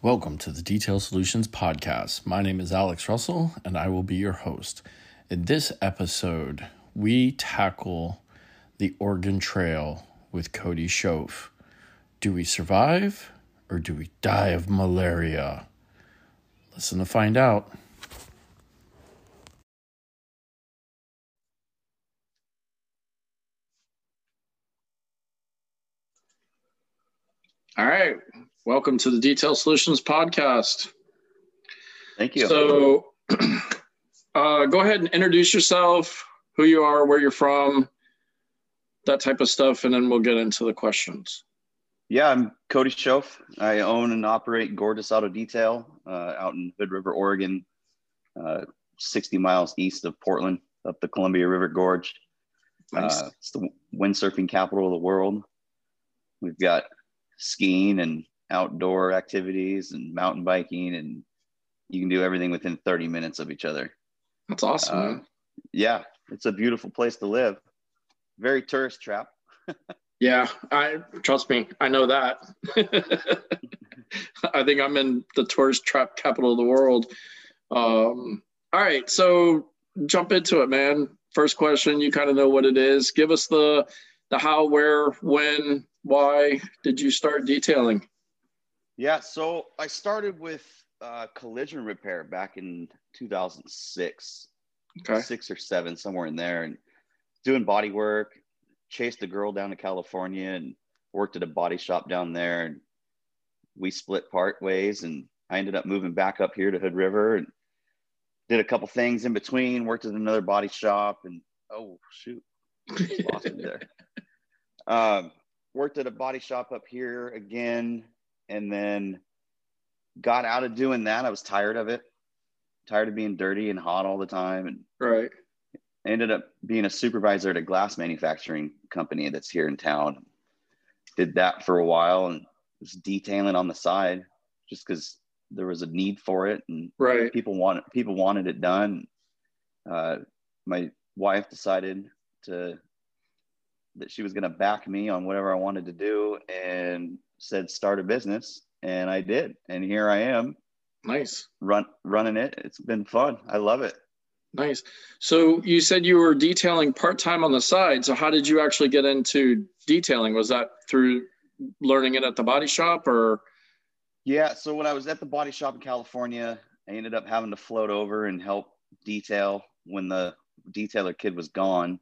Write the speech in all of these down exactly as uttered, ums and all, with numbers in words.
Welcome to the Detail Solutions Podcast. My name is Alex Russell, and I will be your host. In this episode, we tackle the Oregon Trail with Cody Shoaf. Do we survive, or do we die of malaria? Listen to find out. All right. Welcome to the Detail Solutions Podcast. Thank you. So uh, go ahead and introduce yourself, who you are, where you're from, that type of stuff, and then we'll get into the questions. Yeah, I'm Cody Shoaf. I own and operate Gorgeous Auto Detail uh, out in Hood River, Oregon, uh, sixty miles east of Portland, up the Columbia River Gorge. Nice. Uh, it's the windsurfing capital of the world. We've got skiing and outdoor activities and mountain biking, and you can do everything within thirty minutes of each other. That's awesome, uh, man. Yeah, it's a beautiful place to live. Very tourist trap. Yeah, I trust me, I know that. I think I'm in the tourist trap capital of the world. Um, all right, so jump into it, man. First question, you kind of know what it is. Give us the the how, where, when, why did you start detailing? Yeah, so I started with uh, collision repair back in two thousand six, Okay. six or seven, somewhere in there, and doing body work. Chased a girl down to California and worked at a body shop down there, and we split part ways, and I ended up moving back up here to Hood River and did a couple things in between, worked at another body shop, and oh shoot, just lost me there. Um, worked at a body shop up here again, and then got out of doing that. I was tired of it, tired of being dirty and hot all the time, and Right. I ended up being a supervisor at a glass manufacturing company that's here in town. Did that for a while and was detailing on the side just because there was a need for it, and Right. people wanted people wanted it done. Uh, my wife decided to that she was going to back me on whatever I wanted to do, and said start a business, and I did, and here I am. Nice. Run running it. It's been fun. I love it. Nice. So you said you were detailing part-time on the side. So how did you actually get into detailing? Was that through learning it at the body shop, or? Yeah. So when I was at the body shop in California, I ended up having to float over and help detail when the detailer kid was gone.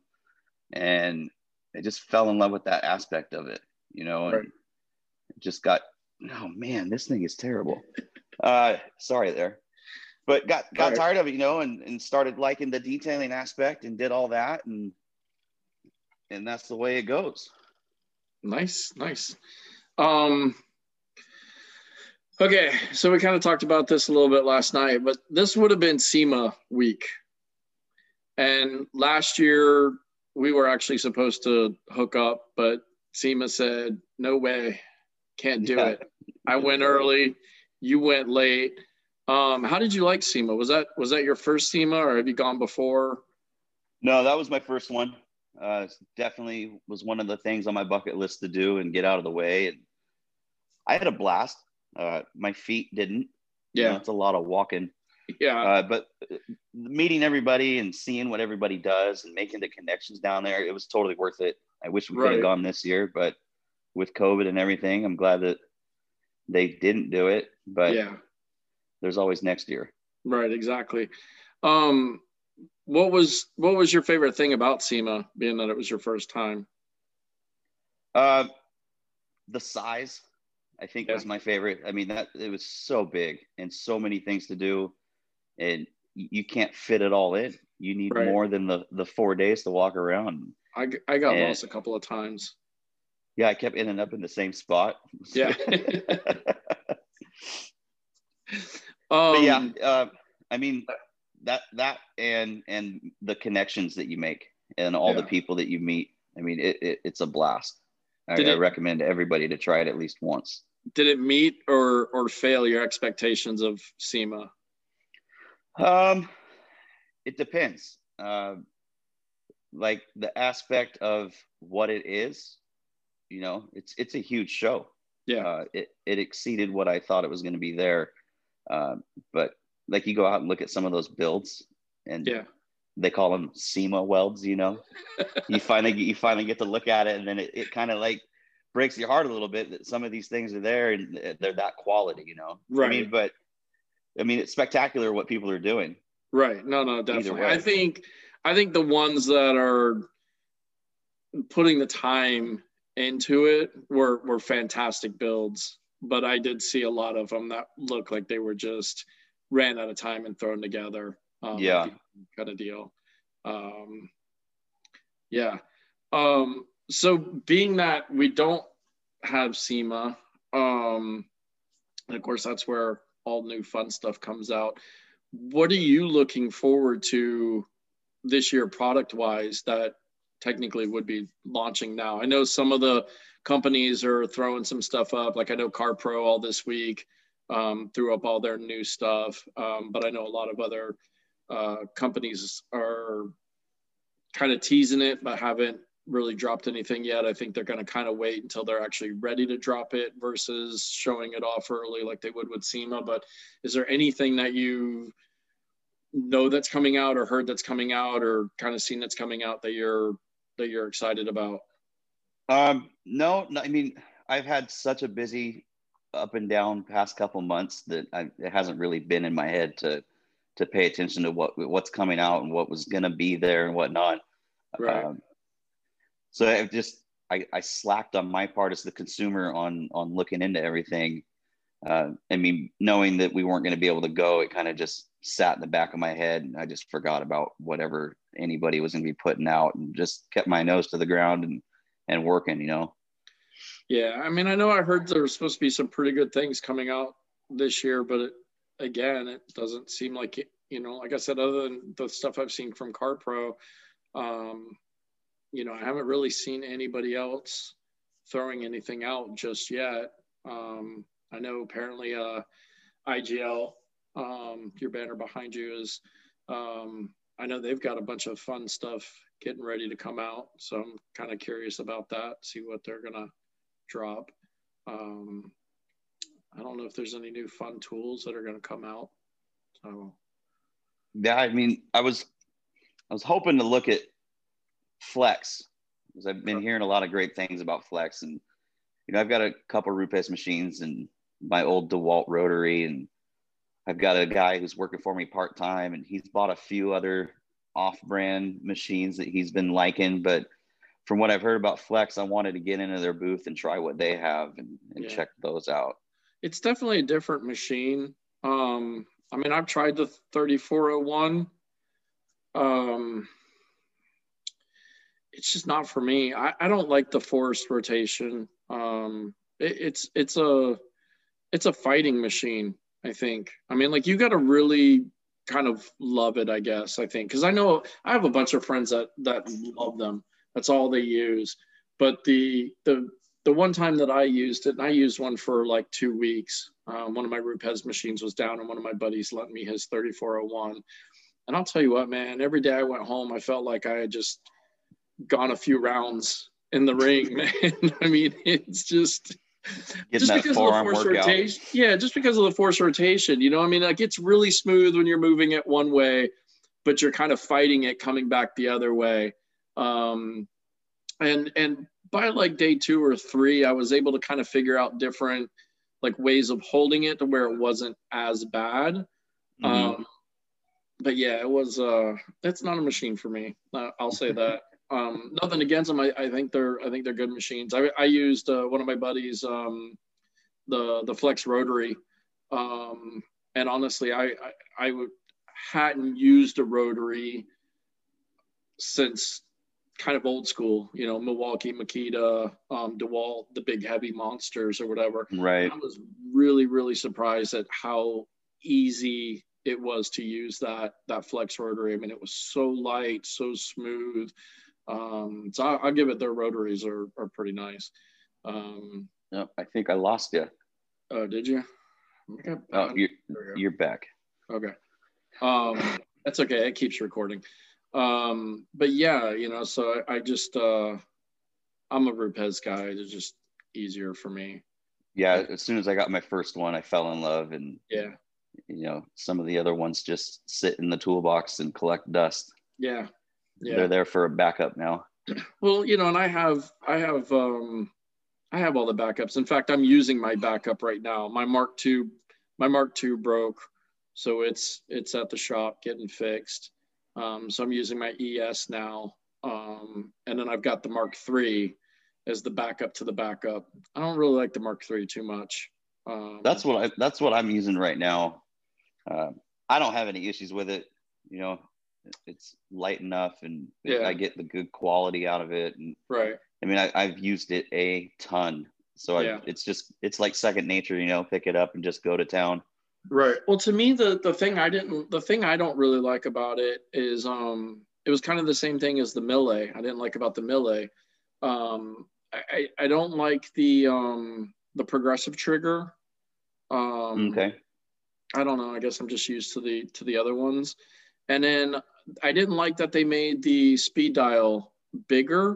And I just fell in love with that aspect of it, you know, and Right. just got, oh man, this thing is terrible. Uh, sorry there. But got got Right. tired of it, you know, and, and started liking the detailing aspect and did all that. And and that's the way it goes. Nice. Nice. Um, okay. So we kind of talked about this a little bit last night, but this would have been SEMA week. And last year we were actually supposed to hook up, but SEMA said, no way, can't do Yeah. it. I went early, you went late. Um, how did you like SEMA? Was that was that your first SEMA, or have you gone before? No, that was my first one. Uh, definitely was one of the things on my bucket list to do and get out of the way. And I had a blast. Uh, my feet didn't. You know, Yeah. it's a lot of walking. Yeah. Uh, but meeting everybody and seeing what everybody does and making the connections down there, it was totally worth it. I wish we could have Right. gone this year, but with COVID and everything, I'm glad that they didn't do it. But Yeah. there's always next year. Right. Exactly. Um, what was what was your favorite thing about SEMA, being that it was your first time? Uh, the size, I think, Yeah. was my favorite. I mean, that it was so big and so many things to do, and you can't fit it all in. You need Right. more than the the four days to walk around. I, I got And lost a couple of times. yeah, I kept ending up in the same spot. Yeah. But um, yeah, uh, I mean that that and and the connections that you make and all Yeah. the people that you meet. I mean, it, it it's a blast. I, Did I it- recommend everybody to try it at least once. Did it meet or or fail your expectations of SEMA? Um, it depends. Uh, like the aspect of what it is, you know, it's it's a huge show. Yeah. Uh, it, it exceeded what I thought it was going to be there. Uh, but like you go out and look at some of those builds, and Yeah. they call them SEMA welds, you know, you finally, you finally get to look at it, and then it, it kind of like breaks your heart a little bit that some of these things are there and they're that quality, you know? Right. I mean, but I mean, it's spectacular what people are doing. Right. No, no, definitely. I think, I think the ones that are putting the time into it were, were fantastic builds, but I did see a lot of them that looked like they were just ran out of time and thrown together. Um, yeah. Kind of deal. Um, yeah. Um, so being that we don't have SEMA, um, and of course that's where all new fun stuff comes out. What are you looking forward to this year product wise that technically would be launching now? I know some of the companies are throwing some stuff up. Like I know CarPro all this week um, threw up all their new stuff. Um, but I know a lot of other uh, companies are kind of teasing it, but haven't really dropped anything yet. I think they're going to kind of wait until they're actually ready to drop it versus showing it off early like they would with SEMA. But is there anything that you know that's coming out or heard that's coming out or kind of seen that's coming out that you're that you're excited about? Um, no, no, I mean, I've had such a busy up and down past couple months that I, it hasn't really been in my head to to pay attention to what what's coming out and what was going to be there and whatnot. Right. Um, so I've just I, I slacked on my part as the consumer on on looking into everything. Uh, I mean, knowing that we weren't going to be able to go, it kind of just sat in the back of my head, and I just forgot about whatever anybody was going to be putting out, and just kept my nose to the ground and and working, you know. Yeah, I mean, I know I heard there was supposed to be some pretty good things coming out this year, but it, again, it doesn't seem like it, you know, like I said, other than the stuff I've seen from CarPro, um, you know, I haven't really seen anybody else throwing anything out just yet. Um, I know apparently uh, I G L, um, your banner behind you is, um, I know they've got a bunch of fun stuff getting ready to come out. So I'm kind of curious about that, see what they're going to drop. Um, I don't know if there's any new fun tools that are going to come out. So, yeah, I mean, I was, I was hoping to look at Flex, because I've been hearing a lot of great things about Flex, and you know, I've got a couple Rupes machines and my old DeWalt rotary, and I've got a guy who's working for me part time, and he's bought a few other off-brand machines that he's been liking. But from what I've heard about Flex, I wanted to get into their booth and try what they have and, and yeah. check those out. It's definitely a different machine. Um, I mean, I've tried the thirty-four oh one. Um, it's just not for me. I, I don't like the forced rotation. Um, it, it's it's a it's a fighting machine, I think. I mean, like, you got to really kind of love it, I guess, I think. Because I know I have a bunch of friends that that love them. That's all they use. But the the the one time that I used it, and I used one for like two weeks, um, one of my Rupes machines was down, and one of my buddies lent me his thirty-four oh one. And I'll tell you what, man, every day I went home, I felt like I had just gone a few rounds in the ring, man. I mean, it's just... Getting just because of the force rotation. Yeah, just because of the force rotation, you know, I mean, like, it's really smooth when you're moving it one way, but you're kind of fighting it coming back the other way. Um, and, and by like day two or three, I was able to kind of figure out different like ways of holding it to where it wasn't as bad. Mm-hmm. Um, but yeah, it was, uh, that's not a machine for me. Uh, I'll say that. Um, nothing against them. I, I think they're, I think they're good machines. I, I used uh, one of my buddies, um, the the Flex rotary, um, and honestly, I, I I would hadn't used a rotary since kind of old school. You know, Milwaukee, Makita, um, DeWalt, the big heavy monsters or whatever. Right. I was really really surprised at how easy it was to use that that Flex rotary. I mean, it was so light, so smooth. Um, so I, I'll give it, their rotaries are, are pretty nice. Um, no, I think I lost you. Oh, did you? Oh, you're, you're back. Okay. Um, that's okay. It keeps recording. Um, but yeah, you know, so I, I just, uh, I'm a Rupes guy. It's just easier for me. Yeah, as soon as I got my first one, I fell in love, and Yeah. you know, some of the other ones just sit in the toolbox and collect dust. Yeah. Yeah. They're there for a backup now. Well, you know, and I have, I have, um, I have all the backups. In fact, I'm using my backup right now. My Mark two, my Mark two broke, so it's it's at the shop getting fixed. Um, so I'm using my E S now, um, and then I've got the Mark three as the backup to the backup. I don't really like the Mark three too much. Um, That's what I. That's what I'm using right now. Uh, I don't have any issues with it. You know, it's light enough, and Yeah. I get the good quality out of it. And right. I mean, I, I've used it a ton, so Yeah. I, it's just it's like second nature. You know, pick it up and just go to town. Right. Well, to me, the the thing I didn't, the thing I don't really like about it is, um, it was kind of the same thing as the Millet. I didn't like about the Millet. Um, I I don't like the um the progressive trigger. Um, Okay. I don't know. I guess I'm just used to the to the other ones. And then I didn't like that they made the speed dial bigger.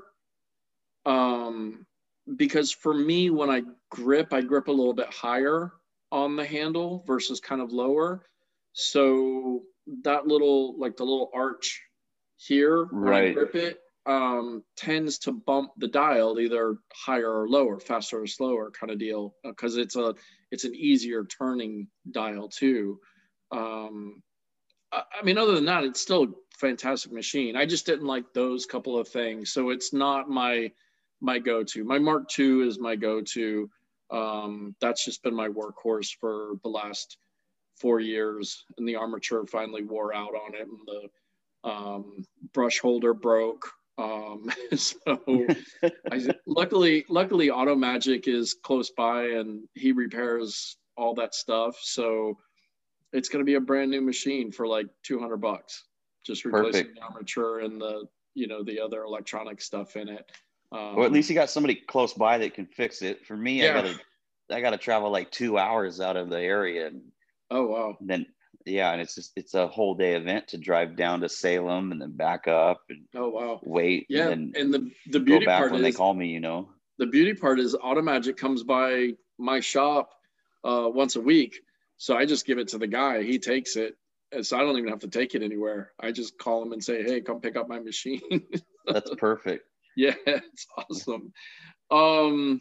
Um, because for me, when I grip, I grip a little bit higher on the handle versus kind of lower. So that little, like the little arch here, when I Right. grip it, um, tends to bump the dial either higher or lower, faster or slower kind of deal, because it's a it's an easier turning dial too. Um, I, I mean, other than that, it's still a fantastic machine. I just didn't like those couple of things, so it's not my my go-to. My Mark two is my go-to. Um, that's just been my workhorse for the last four years, and the armature finally wore out on it, and the um, brush holder broke. Um, so I, luckily, luckily Auto Magic is close by and he repairs all that stuff. So it's going to be a brand new machine for like two hundred bucks, just replacing Perfect. the armature and the, you know, the other electronic stuff in it. Um, Or at least you got somebody close by that can fix it. For me, yeah. I gotta, I gotta travel like two hours out of the area, and Oh, wow. then yeah, and it's just it's a whole day event to drive down to Salem and then back up and Oh, wow. wait. Yeah. And, And the, the go beauty back part when is they call me, you know. the beauty part is Auto Magic comes by my shop uh, once a week. So I just give it to the guy. He takes it. And so I don't even have to take it anywhere. I just call him and say, hey, come pick up my machine. That's perfect. Yeah, it's awesome. Um,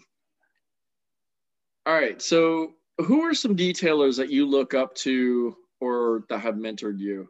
all right. So who are some detailers that you look up to or that have mentored you?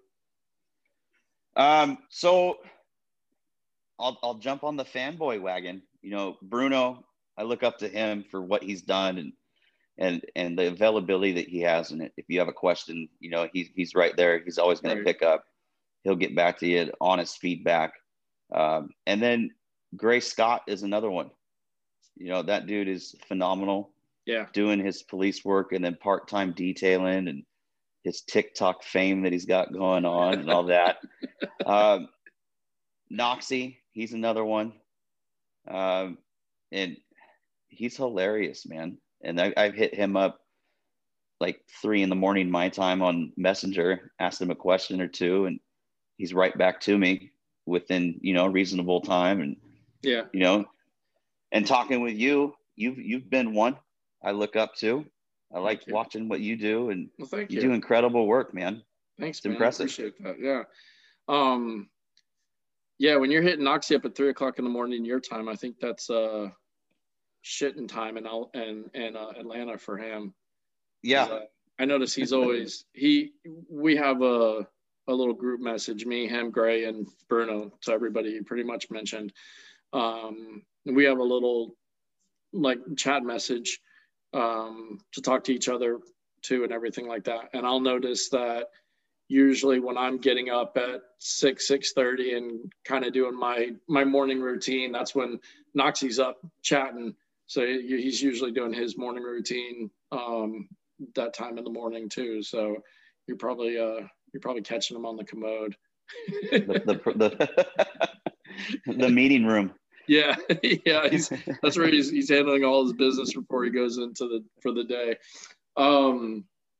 Um, so I'll I'll jump on the fanboy wagon. You know, Bruno, I look up to him for what he's done and and and the availability that he has in it. If you have a question, you know, he's he's right there. He's always going Right. to pick up. He'll get back to you, honest feedback. Um, and then Gray Scott is another one. You know, that dude is phenomenal. Yeah. Doing his police work and then part-time detailing and his TikTok fame that he's got going on and all that. um, Noxie, he's another one. Um, and he's hilarious, man. And I, I've hit him up like three in the morning, my time, on Messenger, asked him a question or two, and he's right back to me within, you know, reasonable time. And, Yeah. you know, and talking with you, you've, you've been one I look up to. I like Thank you. watching what you do, and Well, thank you you. do incredible work, man. Thanks, It's man. impressive. I appreciate that. Yeah. Um, yeah, when you're hitting Noxie up at three o'clock in the morning your time, I think that's uh shitting time in Al- and and uh, Atlanta for him. Yeah. Uh, I notice he's always he. We have a a little group message, me, him, Gray, and Bruno. To everybody you pretty much mentioned. Um, we have a little like chat message um, to talk to each other too, and everything like that. And I'll notice that usually when I'm getting up at six, six thirty and kind of doing my my morning routine, that's when Noxie's up chatting. So he's usually doing his morning routine um, that time in the morning too. So you're probably uh, you're probably catching him on the commode. The, the, the, the meeting room. Yeah, yeah, he's that's where he's he's handling all his business before he goes into the for the day. Um,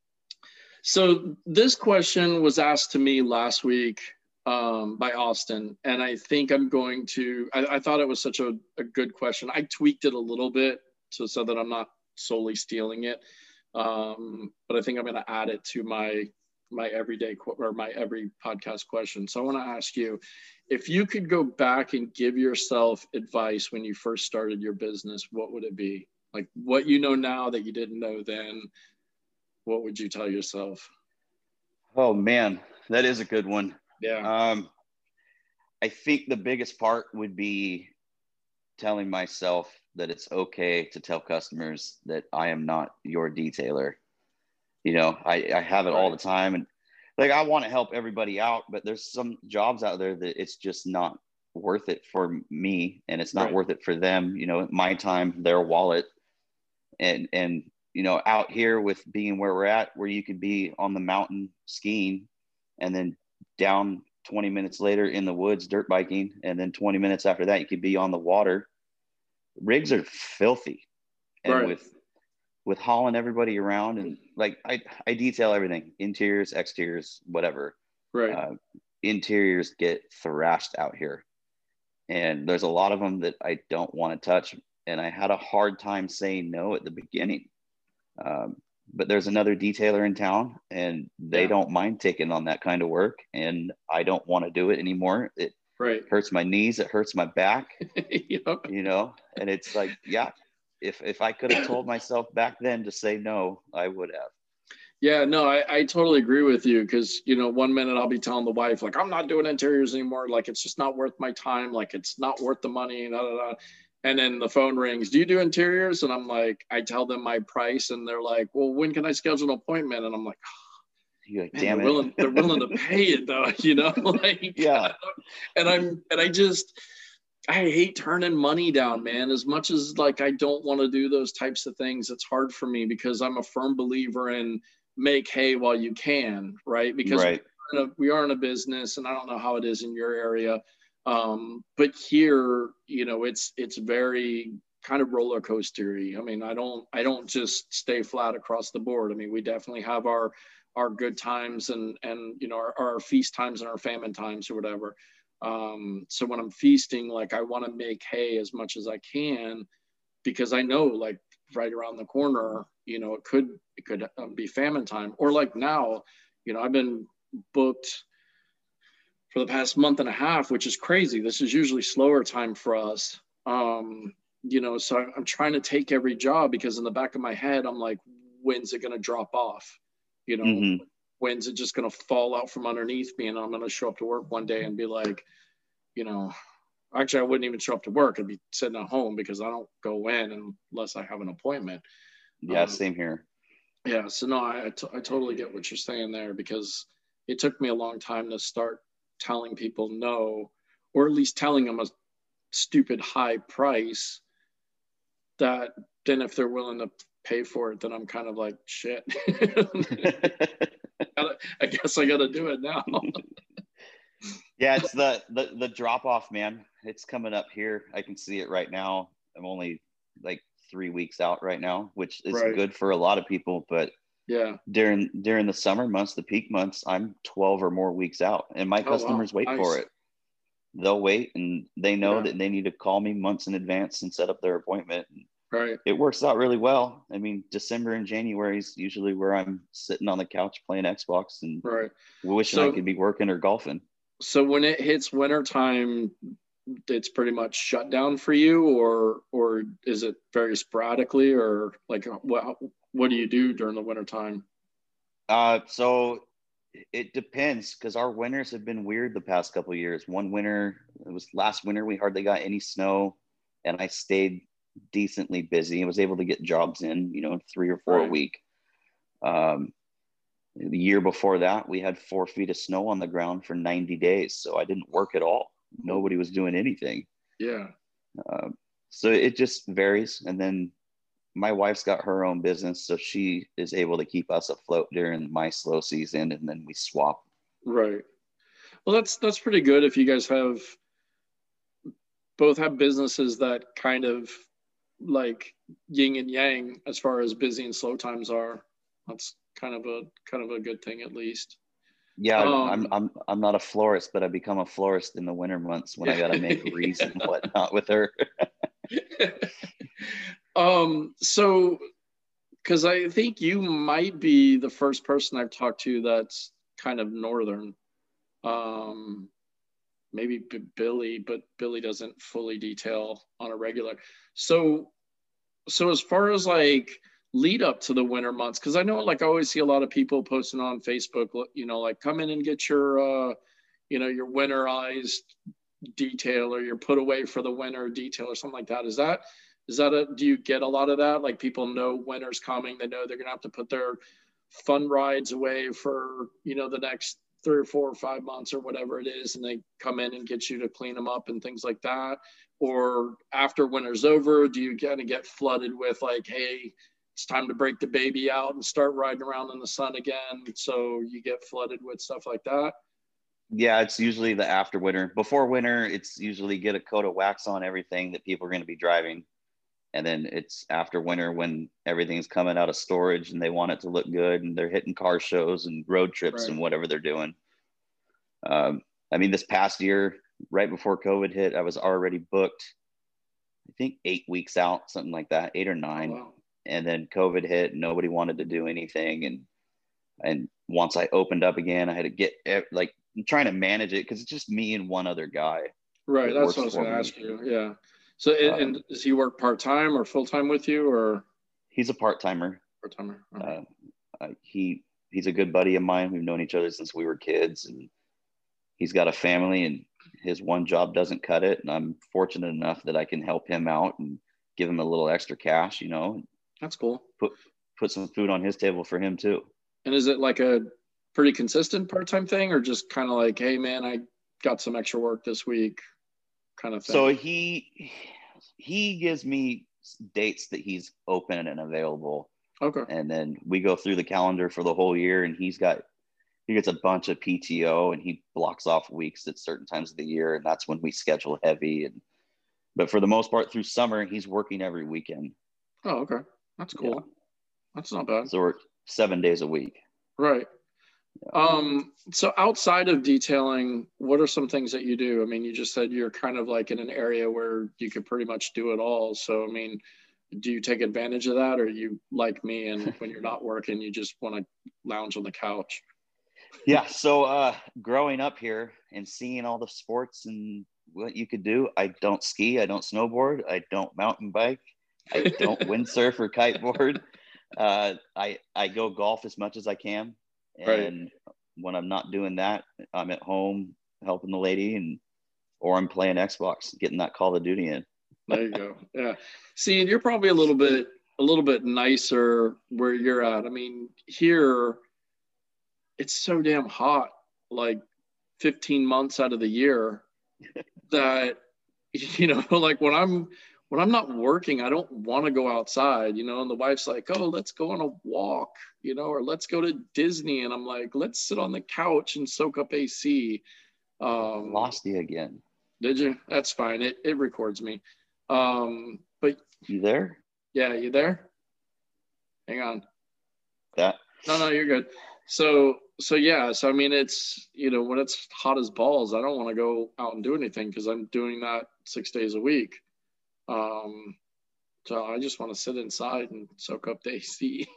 so this question was asked to me last week um, by Austin, and I think I'm going to. I, I thought it was such a, a good question. I tweaked it a little bit so so that I'm not solely stealing it. Um, but I think I'm going to add it to my my everyday or my every podcast question. So I want to ask you, if you could go back and give yourself advice when you first started your business, what would it be? Like what you know now that you didn't know then, what would you tell yourself? Oh man, that is a good one. Yeah. Um, I think the biggest part would be telling myself that it's okay to tell customers that I am not your detailer. You know, I, I have it Right. all the time. And like, I want to help everybody out, but there's some jobs out there that it's just not worth it for me. And it's not Right. worth it for them, you know, my time, their wallet. And, and, you know, out here with being where we're at, where you could be on the mountain skiing and then down twenty minutes later in the woods, dirt biking. And then twenty minutes after that, you could be on the water. Rigs are filthy. And Right. with, with hauling everybody around and like, I, I detail everything, interiors, exteriors, whatever. Right. Uh, interiors get thrashed out here. And there's a lot of them that I don't want to touch. And I had a hard time saying no at the beginning. Um, but there's another detailer in town and they Yeah. don't mind taking on that kind of work. And I don't want to do it anymore. It Right. hurts my knees. It hurts my back, Yep. you know, and it's like, yeah, if, if I could have told myself back then to say no, I would have. Yeah, no, I, I totally agree with you because, you know, one minute I'll be telling the wife, like, I'm not doing interiors anymore. Like, it's just not worth my time. Like, it's not worth the money. Da, da, da. And then the phone rings. Do you do interiors? And I'm like, I tell them my price and they're like, well, when can I schedule an appointment? And I'm like, You're like, man, damn they're it. willing, they're willing to pay it though, you know, like, Yeah. And I'm, and I just, I hate turning money down, man. As much as like, I don't want to do those types of things, it's hard for me because I'm a firm believer in make hay while you can, right? Because right. we, are in a, we are in a business and I don't know how it is in your area. Um, but here, you know, it's, it's very kind of roller coastery. I mean, I don't, I don't just stay flat across the board. I mean, we definitely have our, our good times and, and, you know, our, our feast times and our famine times or whatever. Um, so when I'm feasting, like I want to make hay as much as I can because I know like right around the corner, you know, it could, it could be famine time or like now, you know, I've been booked for the past month and a half, which is crazy. This is usually slower time for us. Um, you know, so I'm trying to take every job because in the back of my head, I'm like, when's it going to drop off? You know, mm-hmm. when's it just going to fall out from underneath me? And I'm going to show up to work one day and be like, you know, actually, I wouldn't even show up to work. I'd be sitting at home because I don't go in unless I have an appointment. Yeah, um, same here. Yeah. So no, I, I, t- I totally get what you're saying there because it took me a long time to start telling people no, or at least telling them a stupid high price that then if they're willing to pay for it, then I'm kind of like, shit. I guess I got to do it now. Yeah, it's the, the, the drop off, man. It's coming up here. I can see it right now. I'm only like three weeks out right now, which is Right. good for a lot of people. But yeah, during during the summer months, the peak months, I'm twelve or more weeks out, and my Oh, customers wow. wait Nice. for it. They'll wait, and they know Yeah. that they need to call me months in advance and set up their appointment. Right. It works out really well. I mean, December and January is usually where I'm sitting on the couch playing Xbox and Right. wishing So- I could be working or golfing. So when it hits wintertime, it's pretty much shut down for you, or or is it very sporadically, or like what what do you do during the wintertime? Uh, so it depends because our winters have been weird the past couple of years. One winter, it was last winter, we hardly got any snow, and I stayed decently busy. I was able to get jobs in, you know, three or four Right. a week. Um, the year before that, we had four feet of snow on the ground for ninety days, so I didn't work at all. Nobody was doing anything. Yeah. Uh, so it just varies. And then my wife's got her own business, so she is able to keep us afloat during my slow season, and then we swap. Right. Well, that's that's pretty good if you guys have both have businesses that kind of like yin and yang as far as busy and slow times are. That's kind of a kind of a good thing at least. Yeah, Um, I'm I'm I'm not a florist, but I become a florist in the winter months when I got to make wreaths and whatnot with her. um. So because I think you might be the first person I've talked to that's kind of northern. Um, maybe B- Billy, but Billy doesn't fully detail on a regular. So, so as far as like lead up to the winter months, because I know like I always see a lot of people posting on Facebook, you know, like come in and get your, uh, you know, your winterized detail or your put away for the winter detail or something like that. Is that is that a do you get a lot of that? Like people know winter's coming, they know they're gonna have to put their fun rides away for, you know, the next three or four or five months or whatever it is, and they come in and get you to clean them up and things like that? Or after winter's over, do you kind of get flooded with like, hey, it's time to break the baby out and start riding around in the sun again, so you get flooded with stuff like that? Yeah, it's usually the after winter. Before winter, it's usually get a coat of wax on everything that people are going to be driving. And then it's after winter when everything's coming out of storage and they want it to look good and they're hitting car shows and road trips Right. and whatever they're doing. Um, I mean, this past year, right before COVID hit, I was already booked, I think eight weeks out, something like that, eight or nine. Oh, wow. And then COVID hit and nobody wanted to do anything. And, and once I opened up again, I had to get like, I'm trying to manage it because it's just me and one other guy. Right. that That's works what I was for going to me. ask you. Yeah. So, and, Um, and does he work part time or full time with you, or He's a part-timer. part timer? Uh, uh, he he's a good buddy of mine. We've known each other since we were kids, and he's got a family, and his one job doesn't cut it. And I'm fortunate enough that I can help him out and give him a little extra cash, you know, That's cool. put put some food on his table for him too. And is it like a pretty consistent part time thing, or just kind of like, hey, man, I got some extra work this week kind of thing? So he he gives me dates that he's open and available. Okay. And then we go through the calendar for the whole year, and he's got he gets a bunch of P T O, and he blocks off weeks at certain times of the year, and that's when we schedule heavy. And but for the most part through summer, he's working every weekend. Oh, okay. That's cool. Yeah. That's not bad. So we're seven days a week. Right. Yeah. Um, so outside of detailing, what are some things that you do? I mean, you just said you're kind of like in an area where you could pretty much do it all. So, I mean, do you take advantage of that, or you like me and when you're not working, you just want to lounge on the couch? Yeah. So uh, growing up here and seeing all the sports and what you could do, I don't ski, I don't snowboard, I don't mountain bike, I don't windsurf or kiteboard. Uh, I I go golf as much as I can, and Right. when I'm not doing that, I'm at home helping the lady, and or I'm playing Xbox, getting that Call of Duty in. There you go. Yeah. See, and you're probably a little bit a little bit nicer where you're at. I mean, here it's so damn hot, like fifteen months out of the year, that, you know, like when I'm when I'm not working, I don't want to go outside, you know, and the wife's like, oh, let's go on a walk, you know, or let's go to Disney. And I'm like, let's sit on the couch and soak up A C. Um, Lost you again. Did you? That's fine. It it records me. Um, but You there? yeah, you there? Hang on. That No, no, you're good. So, so yeah, so I mean, it's, you know, when it's hot as balls, I don't want to go out and do anything because I'm doing that six days a week. Um, so I just want to sit inside and soak up the A C.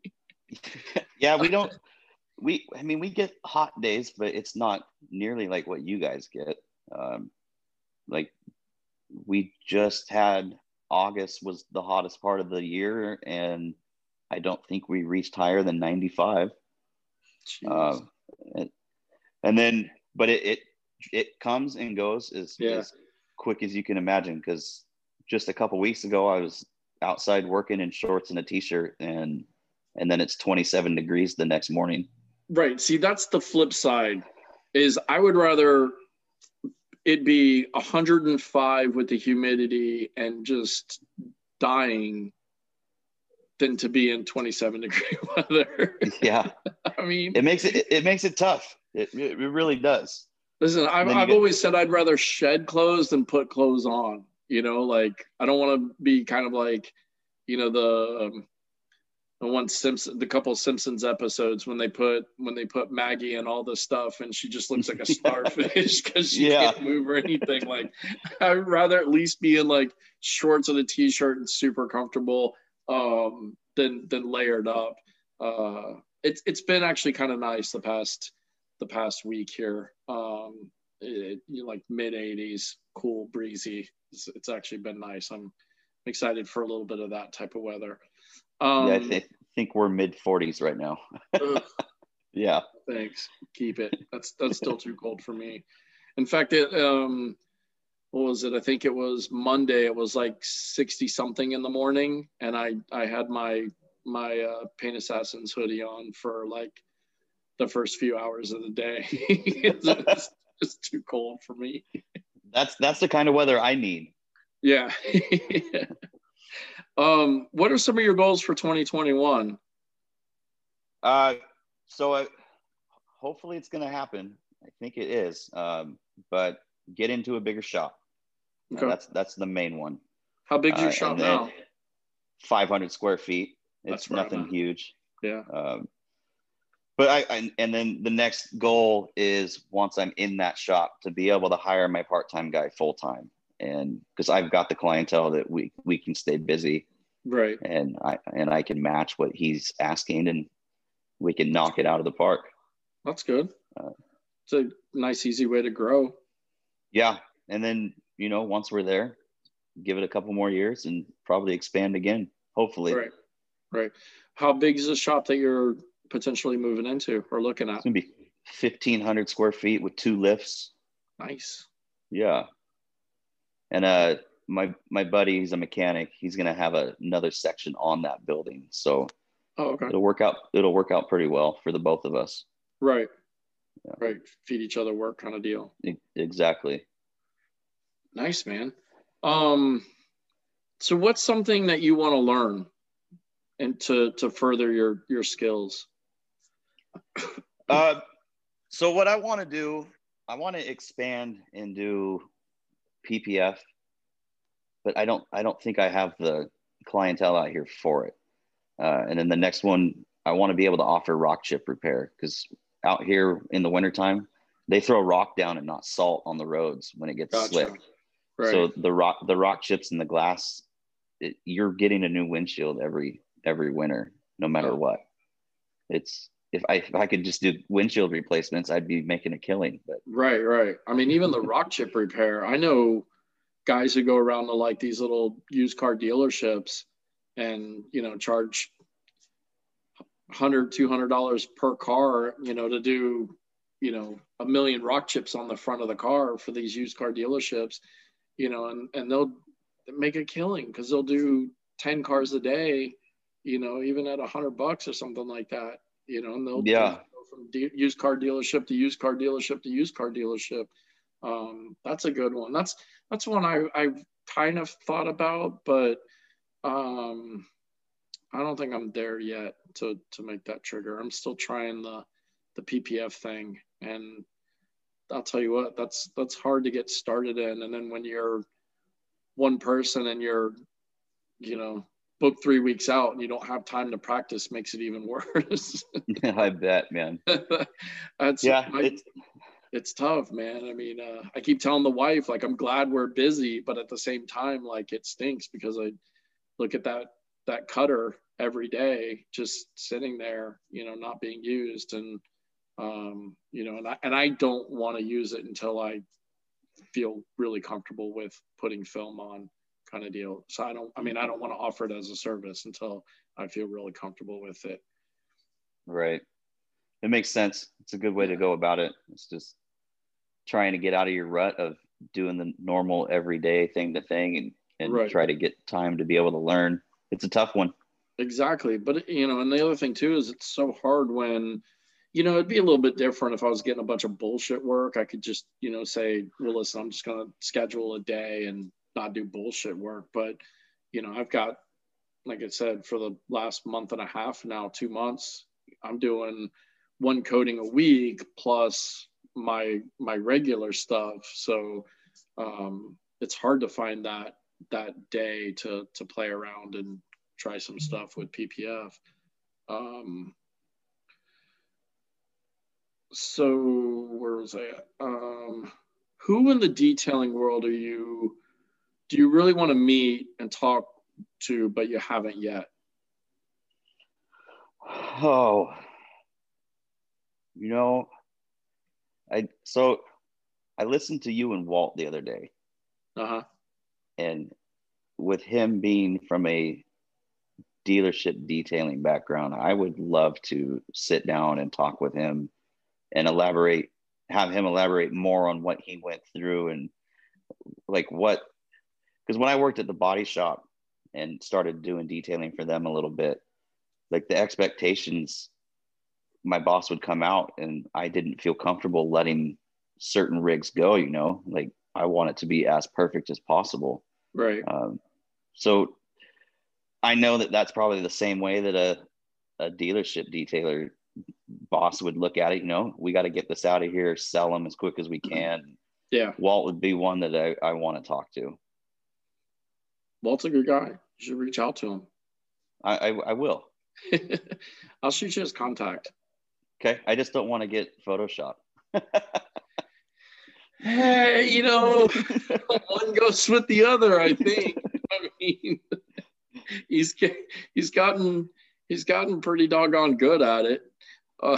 yeah, we don't we I mean we get hot days, but it's not nearly like what you guys get. Um, like we just had August was the hottest part of the year, and I don't think we reached higher than ninety-five. Uh, and, and then, but it, it it comes and goes as, Yeah. as quick as you can imagine. Because just a couple weeks ago, I was outside working in shorts and a t-shirt, and and then it's twenty-seven degrees the next morning. Right. See, that's the flip side. Is I would rather it be one hundred five with the humidity and just dying than to be in twenty-seven degree weather. Yeah, I mean, it makes it it, it makes it tough. It it really does. listen, I've, then you I've get- always said I'd rather shed clothes than put clothes on. You know, like I don't want to be kind of like, you know, the um, the one Simpson, the couple Simpsons episodes when they put when they put Maggie and all this stuff, and she just looks like a starfish because she Yeah. can't move or anything. Like, I'd rather at least be in like shorts and a t-shirt and super comfortable. Um, than than layered up. Uh, it's it's been actually kind of nice the past the past week here. Um, it, you know, like mid eighties, cool, breezy. It's, it's actually been nice. I'm excited for a little bit of that type of weather. Um, yeah, I th- think we're mid forties right now. Yeah. Thanks. Keep it. That's that's still too cold for me. In fact, it um, what was it? I think it was Monday. It was like sixty something in the morning, and I I had my my uh, Paint Assassins hoodie on for like the first few hours of the day. It's just too cold for me. That's that's the kind of weather I need. Yeah. um, what are some of your goals for twenty twenty-one? Uh, so I, hopefully it's going to happen. I think it is. Um, but get into a bigger shop. Okay. Uh, that's that's the main one. How big is your uh, shop now? five hundred square feet. It's That's nothing huge. Yeah. Um, but I, I and then the next goal is, once I'm in that shop, to be able to hire my part-time guy full-time, and because I've got the clientele that we we can stay busy, right? And I and I can match what he's asking, and we can knock it out of the park. That's good. Uh, it's a nice, easy way to grow. Yeah, and then you know once we're there, give it a couple more years and probably expand again. Hopefully. Right. Right. How big is the shop that you're potentially moving into or looking at? It's gonna be fifteen hundred square feet with two lifts. Nice. Yeah. And uh, my my buddy, he's a mechanic. He's gonna have a, another section on that building, so oh, okay. it'll work out. It'll work out pretty well for the both of us. Right. Yeah. Right. Feed each other work kind of deal. Exactly. Nice, man. Um, so what's something that you want to learn and to to further your your skills? Uh, so what I want to do, I want to expand and do P P F, but I don't I don't think I have the clientele out here for it. Uh, and then the next one, I want to be able to offer rock chip repair, because out here in the wintertime, they throw rock down and not salt on the roads when it gets Gotcha. slick. Right. So the rock the rock chips and the glass, it, you're getting a new windshield every every winter, no matter oh. what. It's if I if I could just do windshield replacements, I'd be making a killing. But right, right. I mean, even the rock chip repair, I know guys who go around to like these little used car dealerships and, you know, charge one hundred, two hundred dollars per car, you know, to do, you know, a million rock chips on the front of the car for these used car dealerships, you know, and, and they'll make a killing because they'll do ten cars a day, you know, even at a hundred bucks or something like that, you know, and they'll yeah. go from de- used car dealership to used car dealership to used car dealership. Um, that's a good one. That's, that's one I, I've kind of thought about, but um, I don't think I'm there yet to, to make that trigger. I'm still trying the, the P P F thing. And I'll tell you what, that's, that's hard to get started in. And then when you're one person and you're, you know, booked three weeks out and you don't have time to practice, makes it even worse. I bet, man. That's yeah. I, it's, it's tough, man. I mean, uh, I keep telling the wife, like, I'm glad we're busy, but at the same time, like, it stinks because I look at that, that cutter every day, just sitting there, you know, not being used. And, um, you know, and I, and I don't want to use it until I feel really comfortable with putting film on, kind of deal. So I don't, I mean, I don't want to offer it as a service until I feel really comfortable with it. Right. It makes sense. It's a good way to go about it. It's just trying to get out of your rut of doing the normal everyday thing to thing and, and right. try to get time to be able to learn. It's a tough one. Exactly. But, you know, and the other thing too, is it's so hard when, you know, it'd be a little bit different if I was getting a bunch of bullshit work. I could just, you know, say, well, listen, I'm just going to schedule a day and not do bullshit work. But, you know, I've got, like I said, for the last month and a half now, two months, I'm doing one coating a week plus my, my regular stuff. So um, it's hard to find that, that day to, to play around and try some stuff with P P F. Um, so where was I at? Um, who in the detailing world are you, do you really want to meet and talk to, but you haven't yet? Oh, you know, I so I listened to you and Walt the other day, Uh-huh. and with him being from a dealership detailing background, I would love to sit down and talk with him and elaborate, have him elaborate more on what he went through and like what, because when I worked at the body shop and started doing detailing for them a little bit, like the expectations, my boss would come out and I didn't feel comfortable letting certain rigs go, you know, like I want it to be as perfect as possible. Right. Um, so I know that that's probably the same way that a, a dealership detailer boss would look at it. You know, we got to get this out of here, sell them as quick as we can. Yeah. Walt would be one that I, I want to talk to. Walt's a good guy. You should reach out to him. I, I, I will. I'll shoot you his contact. Okay. I just don't want to get Photoshop. Hey, you know, one goes with the other, I think. I mean, he's he's gotten he's gotten pretty doggone good at it. Uh,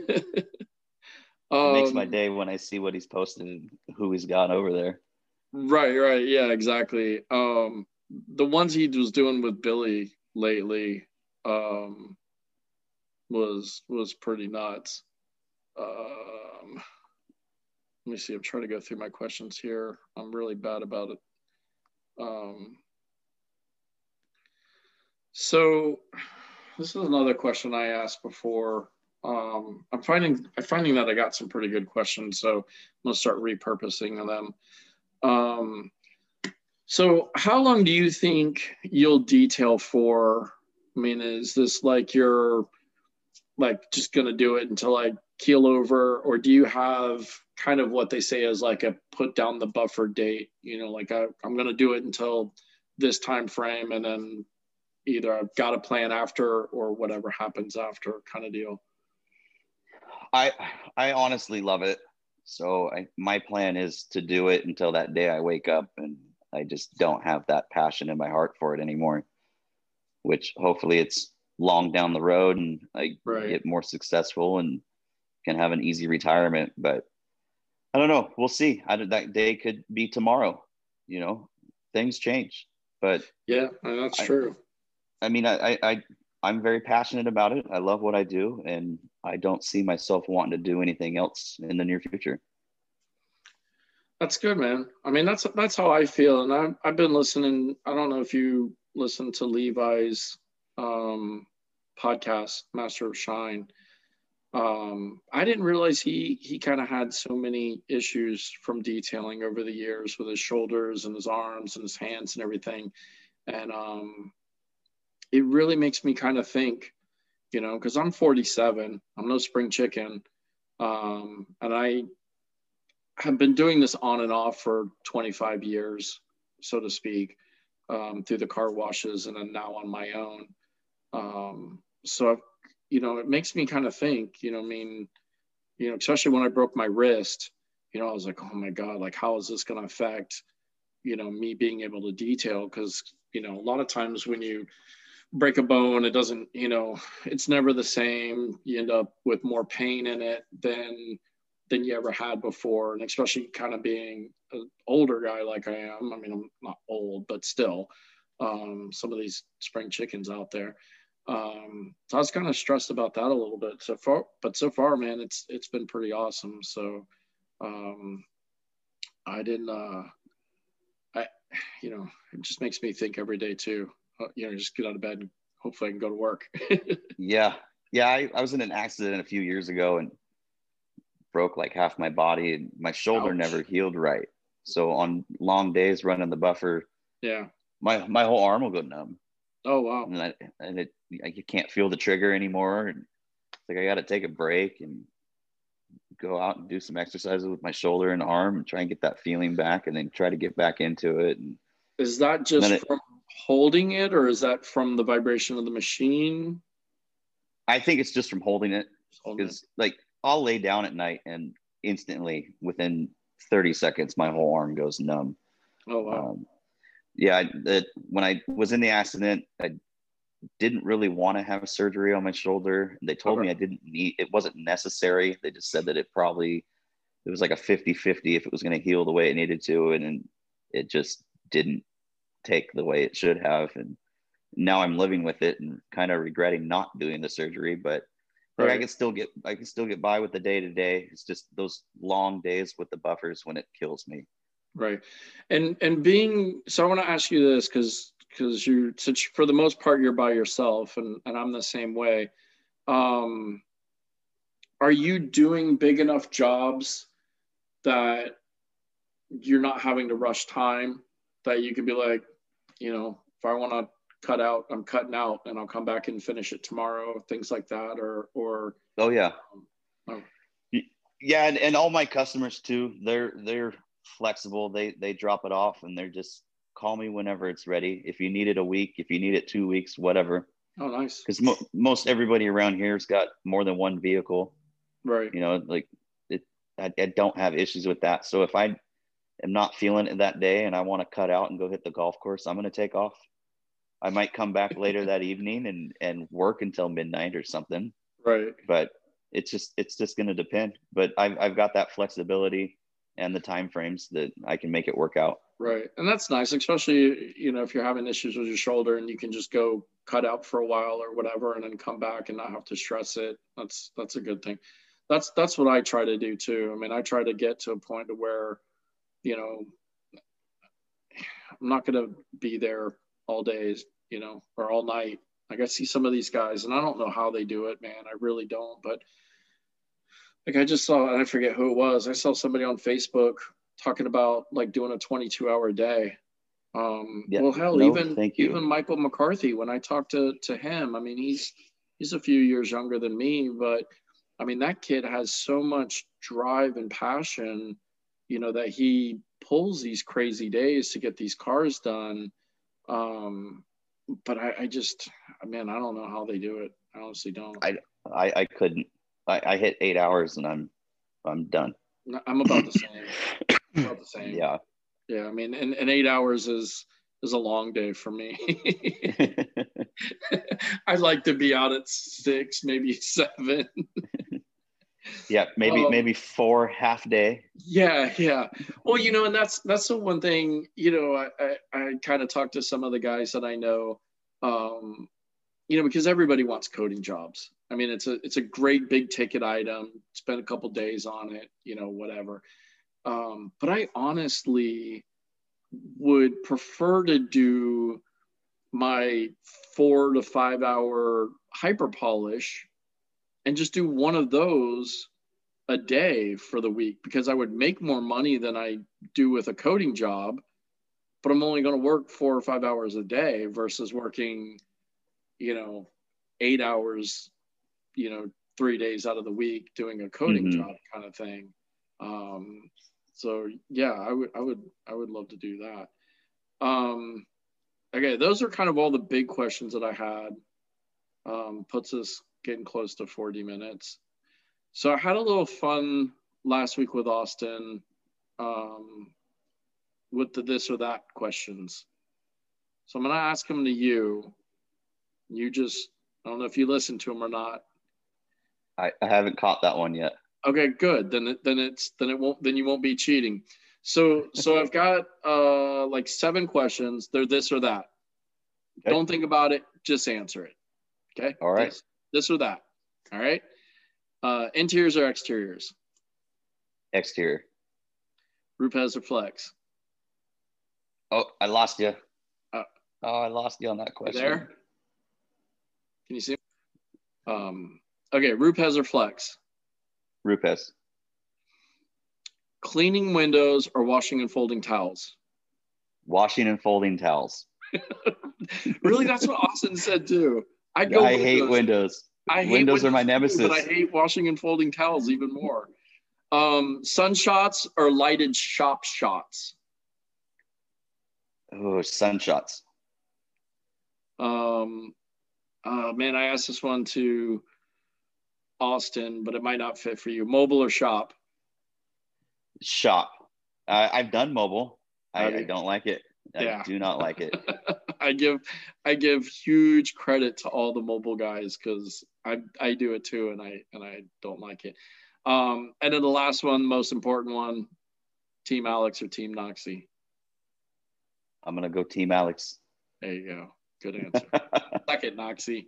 um, makes my um, day when I see what he's posted and who he's got over there. Right, right, yeah, exactly. Um, the ones he was doing with Billy lately um, was was pretty nuts. Um, let me see. I'm trying to go through my questions here. I'm really bad about it. Um, so this is another question I asked before. Um, I'm finding I'm finding that I got some pretty good questions, so I'm gonna start repurposing them. Um, so how long do you think you'll detail for? I mean, is this like you're like just gonna do it until I keel over, or do you have kind of what they say is like a put down the buffer date? You know, like I, I'm gonna do it until this time frame, and then either I've got a plan after or whatever happens after, kind of deal. I I honestly love it. So I, my plan is to do it until that day I wake up and I just don't have that passion in my heart for it anymore, which hopefully it's long down the road and I Right. get more successful and can have an easy retirement. But I don't know. We'll see. I, that day could be tomorrow. You know, things change. But yeah, that's I, true. I mean, I, I, I'm very passionate about it. I love what I do, and I don't see myself wanting to do anything else in the near future. That's good, man. I mean, that's that's how I feel, and I've I've been listening. I don't know if you listen to Levi's um, podcast, Master of Shine. Um, I didn't realize he he kind of had so many issues from detailing over the years with his shoulders and his arms and his hands and everything, and um, it really makes me kind of think, you know, because I'm forty-seven, I'm no spring chicken, um, and I have been doing this on and off for twenty-five years, so to speak, um, through the car washes and then now on my own. Um, so, I've, you know, it makes me kind of think, you know, I mean, you know, especially when I broke my wrist, you know, I was like, oh my God, like, how is this going to affect, you know, me being able to detail? Because, you know, a lot of times when you break a bone, it doesn't, you know, it's never the same. You end up with more pain in it than than you ever had before. And especially kind of being an older guy like I am. I mean, I'm not old, but still, um, some of these spring chickens out there. Um, so I was kind of stressed about that a little bit so far, but so far, man, it's it's been pretty awesome. So um, I didn't, uh, I, you know, it just makes me think every day too. Uh, you know, just get out of bed and hopefully I can go to work. yeah, yeah. I, I was in an accident a few years ago and broke like half my body, and my shoulder Ouch. never healed right. So on long days running the buffer, yeah, my my whole arm will go numb. Oh wow. And I, and it you can't feel the trigger anymore. And it's like I got to take a break and go out and do some exercises with my shoulder and arm and try and get that feeling back, and then try to get back into it. And is that just it, from holding it, or is that from the vibration of the machine? I think it's just from holding it, because like I'll lay down at night and instantly within thirty seconds my whole arm goes numb. Oh wow. Um, yeah, that when I was in the accident, I didn't really want to have surgery on my shoulder. They told Okay. me I didn't need, it wasn't necessary. They just said that it probably, it was like a fifty fifty if it was going to heal the way it needed to. And, and it just didn't take the way it should have. And now I'm living with it and kind of regretting not doing the surgery, but like, Right. I can still get, I can still get by with the day to day. It's just those long days with the buffers when it kills me. Right. And, and being, so I want to ask you this, cause, cause you, since for the most part, you're by yourself and, and I'm the same way. Um, are you doing big enough jobs that you're not having to rush time, that you can be like, you know, if I want to cut out, I'm cutting out and I'll come back and finish it tomorrow, things like that, or, or, Oh yeah. oh, Yeah. And, and all my customers too, they're, they're flexible. They, they drop it off and they're just call me whenever it's ready. If you need it a week, if you need it two weeks, whatever. oh, nice. Cause mo- most everybody around here's got more than one vehicle, Right. you know, like it, I, I don't have issues with that. So if I am not feeling it that day and I want to cut out and go hit the golf course, I'm going to take off. I might come back later that evening and, and work until midnight or something. Right. But it's just, it's just going to depend. But I've, I've got that flexibility and the time frames that I can make it work out. Right. And that's nice, especially, you know, if you're having issues with your shoulder and you can just go cut out for a while or whatever, and then come back and not have to stress it. That's, that's a good thing. That's, that's what I try to do too. I mean, I try to get to a point to where, you know, I'm not going to be there all days, you know, or all night. Like I see some of these guys and I don't know how they do it, man. I really don't. But like I just saw, and I forget who it was. I saw somebody on Facebook talking about like doing a twenty-two hour day. Um, Yeah, well, hell, no, even, thank you. even Michael McCarthy, when I talked to, to him, I mean, he's, he's a few years younger than me, but I mean, that kid has so much drive and passion, you know, that he pulls these crazy days to get these cars done. Um, but I, I just, man, I don't know how they do it. I honestly don't. I, I, I couldn't, I, I hit eight hours and I'm, I'm done. I'm about the same. About the same. Yeah. Yeah. I mean, and, and eight hours is, is a long day for me. I'd like to be out at six, maybe seven. Yeah, maybe um, maybe four half day. Yeah, yeah. Well, you know, and that's that's the one thing. You know, I I, I kind of talk to some of the guys that I know. Um, you know, because everybody wants coding jobs. I mean, it's a it's a great big ticket item. Spend a couple days on it. You know, whatever. Um, but I honestly would prefer to do my four to five hour hyper polish and just do one of those a day for the week, because I would make more money than I do with a coding job, but I'm only going to work four or five hours a day versus working, you know, eight hours, you know, three days out of the week doing a coding mm-hmm. job kind of thing. Um, so yeah, I would, I would, I would love to do that. Um, okay. Those are kind of all the big questions that I had. Um, puts us getting close to forty minutes. So I had a little fun last week with Austin um, with the this or that questions. So I'm going to ask them to you. You just, I don't know if you listened to them or not. I, I haven't caught that one yet. Okay, good. Then it, then it's then it won't then you won't be cheating. So so I've got uh, like seven questions. They're this or that. Okay. Don't think about it. Just answer it. Okay. All right. This, this or that. All right. Uh, interiors or exteriors? Exterior. Rupes or Flex? Oh, I lost you. Uh, oh, I lost you on that question. There? Can you see? Um, okay, Rupes or Flex? Rupes. Cleaning windows or washing and folding towels? Washing and folding towels. Really? That's what Austin said too. I go. I windows. hate windows. I hate windows, windows are my nemesis. Too, but I hate washing and folding towels even more. Um, sun shots or lighted shop shots? Oh, sun shots. Um, uh, man, I asked this one to Austin, but it might not fit for you. Mobile or shop? Shop. Uh, I've done mobile. I, I don't like it. I yeah. do not like it. I give I give huge credit to all the mobile guys because I I do it too, and I and I don't like it. Um, and then the last one, most important one, Team Alex or Team Noxie? I'm gonna go Team Alex. There you go. Good answer. Suck it, Noxie.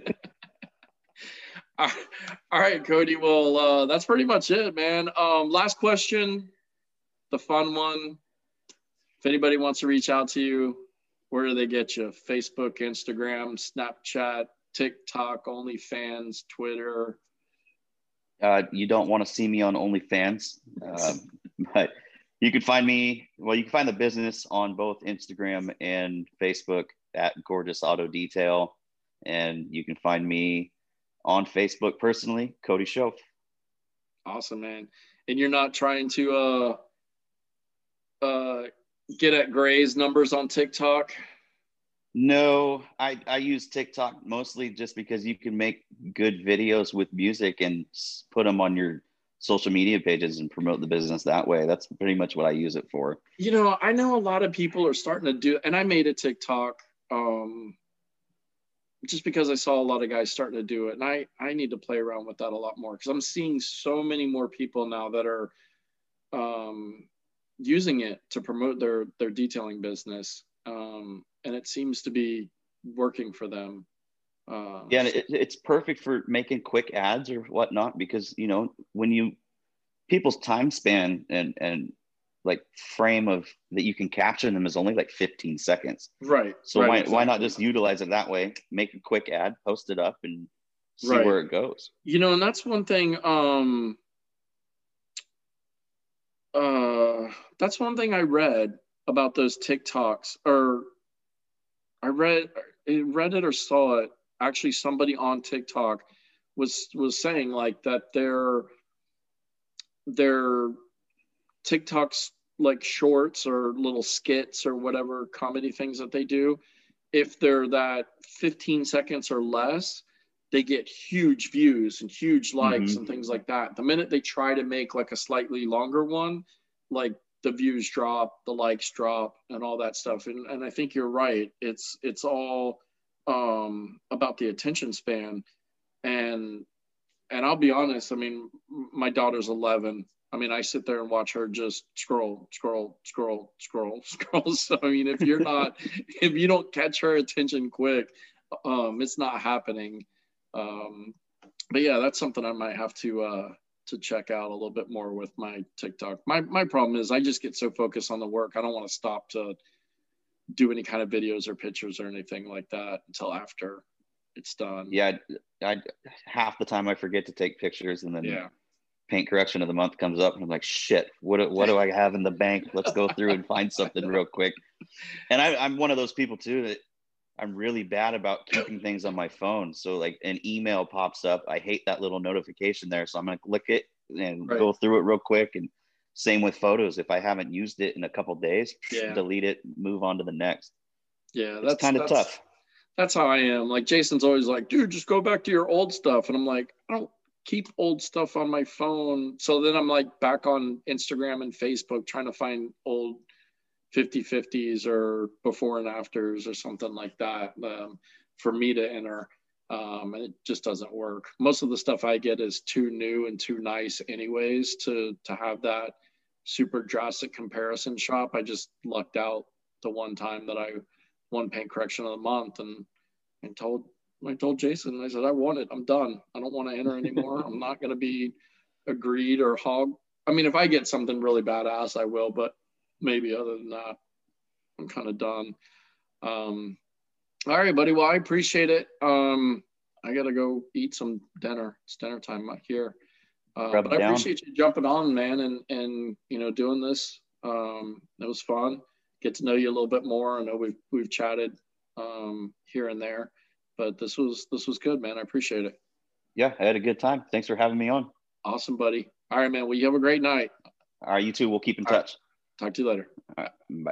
All right, Cody. Well, uh, that's pretty much it, man. Um, last question, the fun one. If anybody wants to reach out to you, where do they get you? Facebook, Instagram, Snapchat, TikTok, OnlyFans, Twitter? Uh, you don't want to see me on OnlyFans, um, but you can find me, well, you can find the business on both Instagram and Facebook at Gorgeous Auto Detail. And you can find me on Facebook personally, Cody Shoaf. Awesome, man. And you're not trying to uh, uh, get at Gray's numbers on TikTok? No, I, I use TikTok mostly just because you can make good videos with music and put them on your social media pages and promote the business that way. That's pretty much what I use it for. You know, I know a lot of people are starting to do, and I made a TikTok um, just because I saw a lot of guys starting to do it. And I, I need to play around with that a lot more because I'm seeing so many more people now that are um, using it to promote their, their detailing business. Um, and it seems to be working for them. Uh, yeah, and it, it's perfect for making quick ads or whatnot because, you know, when you, people's time span and, and like frame of that you can capture them is only like fifteen seconds. Right. So right, why, exactly. why not just utilize it that way, make a quick ad, post it up and see right. where it goes. You know, and that's one thing, um, uh, that's one thing I read about those TikToks, or I read, read it or saw it. Actually, somebody on TikTok was was saying like that their their TikToks, like shorts or little skits or whatever comedy things that they do, if they're that fifteen seconds or less, they get huge views and huge likes mm-hmm. and things like that. The minute they try to make like a slightly longer one, like the views drop, the likes drop, and all that stuff. And and I think you're right. It's it's all um, about the attention span. And and I'll be honest. I mean, my daughter's eleven. I mean, I sit there and watch her just scroll, scroll, scroll, scroll, scroll. So I mean, if you're not, if you don't catch her attention quick, um, it's not happening. Um, but yeah, that's something I might have to. Uh, to check out a little bit more with my TikTok. My my problem is I just get so focused on the work. I don't want to stop to do any kind of videos or pictures or anything like that until after it's done. Yeah. I, I half the time I forget to take pictures and then yeah. paint correction of the month comes up and I'm like, shit, what, what do I have in the bank? Let's go through and find something real quick. And I, I'm one of those people too, that I'm really bad about keeping things on my phone. So like an email pops up, I hate that little notification there. So I'm going to click it and right. go through it real quick. And same with photos. If I haven't used it in a couple of days, yeah. delete it, move on to the next. Yeah. That's kind of tough. That's how I am. Like Jason's always like, dude, just go back to your old stuff. And I'm like, I don't keep old stuff on my phone. So then I'm like back on Instagram and Facebook trying to find old fifty fifties or before and afters or something like that um, for me to enter. Um, and it just doesn't work. Most of the stuff I get is too new and too nice anyways to, to have that super drastic comparison shop. I just lucked out the one time that I won paint correction of the month and, and told, I told Jason, I said, I want it. I'm done. I don't want to enter anymore. I'm not going to be a greed or hog. I mean, if I get something really badass, I will, but maybe other than that, I'm kind of done. Um, all right, buddy. Well, I appreciate it. Um, I got to go eat some dinner. It's dinner time here. Uh, but I down. appreciate you jumping on, man, and, and, you know, doing this. Um, it was fun. Get to know you a little bit more. I know we've, we've chatted um, here and there, but this was, this was good, man. I appreciate it. Yeah, I had a good time. Thanks for having me on. Awesome, buddy. All right, man. Well, you have a great night. All right, you too. We'll keep in All touch. Right. Talk to you later. All right, bye.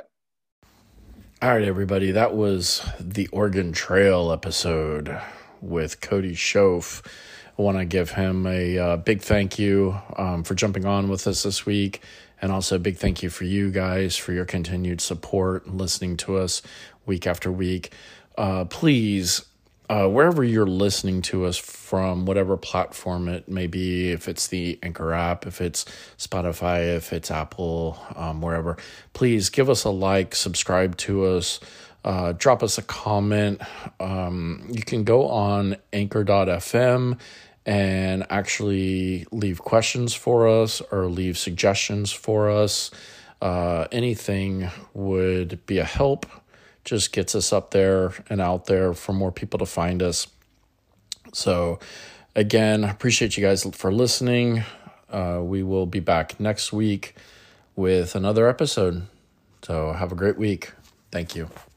All right, everybody. That was the Oregon Trail episode with Cody Shoaf. I want to give him a uh, big thank you um, for jumping on with us this week And also a big thank you for you guys for your continued support and listening to us week after week. Uh, please, uh, wherever you're listening to us from, whatever platform it may be, if it's the Anchor app, if it's Spotify, if it's Apple, um, wherever, please give us a like, subscribe to us, uh, drop us a comment. Um, you can go on anchor dot f m and actually leave questions for us or leave suggestions for us. Uh, anything would be a help. Just gets us up there and out there for more people to find us. So again, appreciate you guys for listening. Uh, we will be back next week with another episode. So have a great week. Thank you.